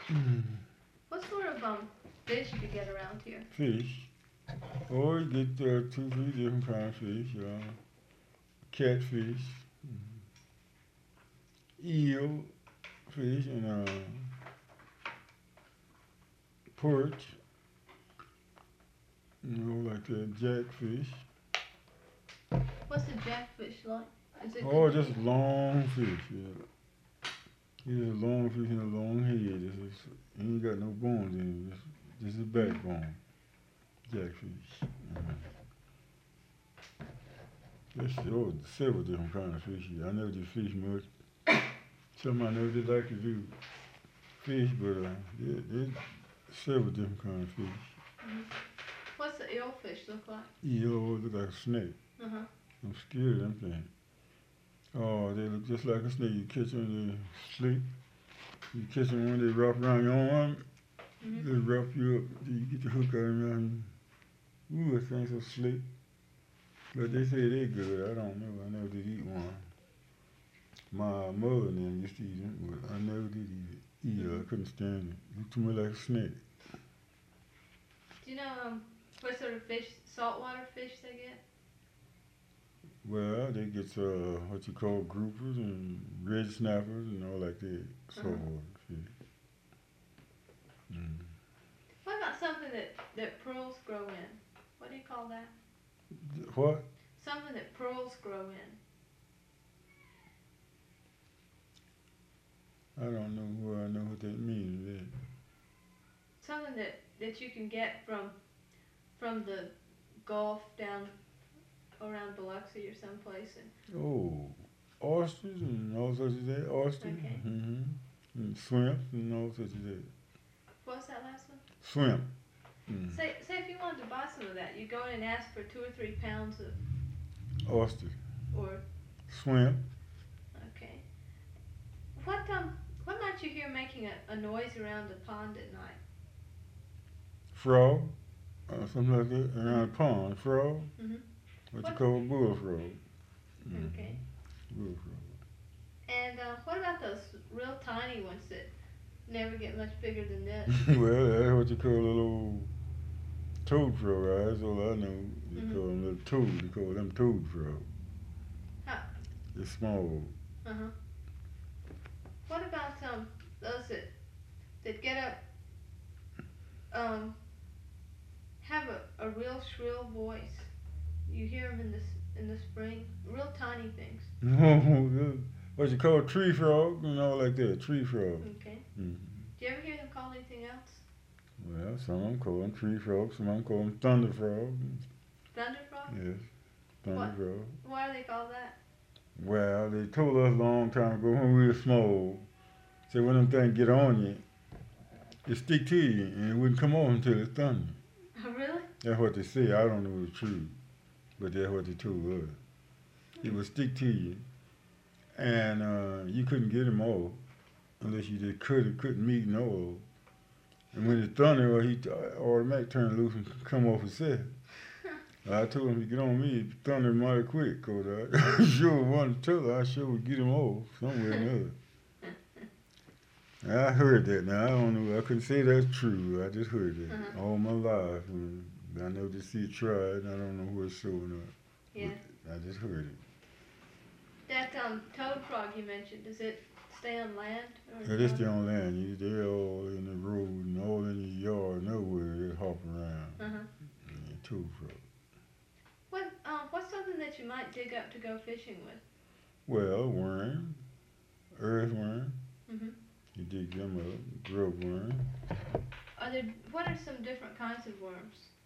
Mm. What sort of fish do you get around here? Fish. Oh, you get two, three different kinds of fish. Catfish, eel fish, and perch. Like that jackfish. What's a jackfish like? Is it Oh, good to just eat? long fish. Yeah. It's a long fish and a long head. Ain't got no bones in it. Just a Mm-hmm. backbone. Jackfish. There's several different kinds of fish here. I never did fish much. Something I never did like to do fish, but there's several different kinds of fish. Mm-hmm. What's the eelfish look like? Eel always look like a snake. Uh-huh. I'm scared of them things. Oh, they look just like a snake. You catch them, they sleep. You catch them when they wrap around your arm. Mm-hmm. They wrap you up. You get the hook out of them. Ooh, that thing's so slick. But they say they good. I don't know. I never did eat one. My mother and them used to eat them, but I never did eat it. Eel, Mm-hmm. I couldn't stand it. It looked to me like a snake. Do you know what sort of fish, saltwater fish they get? Well, they get what you call groupers and red snappers and all like that. Uh-huh. Saltwater fish. Mm. What about something that pearls grow in? What do you call that? What? Something that pearls grow in. I don't know who I know what that means. Something that you can get from the Gulf down around Biloxi or someplace. Oh, oysters and all such as that. Oysters. Okay. Mm-hmm. And shrimps and all such as that. What's that last one? Shrimp. Mm. Say if you wanted to buy some of that, you go in and ask for 2 or 3 pounds of Oysters. or Shrimp. okay. What might you hear making a noise around the pond at night? Frog. Something like that. Around Mhm. a pond. Frog. Mhm. What you What? call a bullfrog. Okay. Bullfrog. And what about those real tiny ones that never get much bigger than this? Well, that's what you call a little toad frog, right? That's all I know. They Mhm. call them little toad. They call them toad frog. How? They're small. Uh huh. What about those that get up um have a real shrill voice? You hear them in the spring, real tiny things. What you call tree frog and all like that. Tree frog. Okay. Mm. Do you ever hear them call anything else? Well, some of them call them tree frogs. Some of them call them thunder frog. Thunder frog? Yes, thunder What? frog. Why are they called that? Well, they told us a long time ago when we were small. Say when them things get on you, it stick to you and it wouldn't come off until it thunder. Oh, really? That's what they say. I don't know if it's true, but that's what they told us. It would stick to you, and you couldn't get him off unless you just couldn't meet no off. And when it thundered, well, he automatic turned loose and come off himself. I told him to get on me, it thundered mighty quick, cause I sure wanted to tell her I sure would get him off somewhere or another. I heard that. Now I don't know. I couldn't say that's true. I just heard that Uh-huh. all my life. I never just see it tried. And I don't know who it's showing up. Yeah. But I just heard it. That toad frog you mentioned, does it stay on land or Yeah, in they water? stay on land. They're all in the road and all in the yard, nowhere. They hop around. Uh huh. Yeah, two frog. What's something that you might dig up to go fishing with? Well, worm, earthworm. Mhm. You dig them up. Grub worm. What are some different kinds of worms?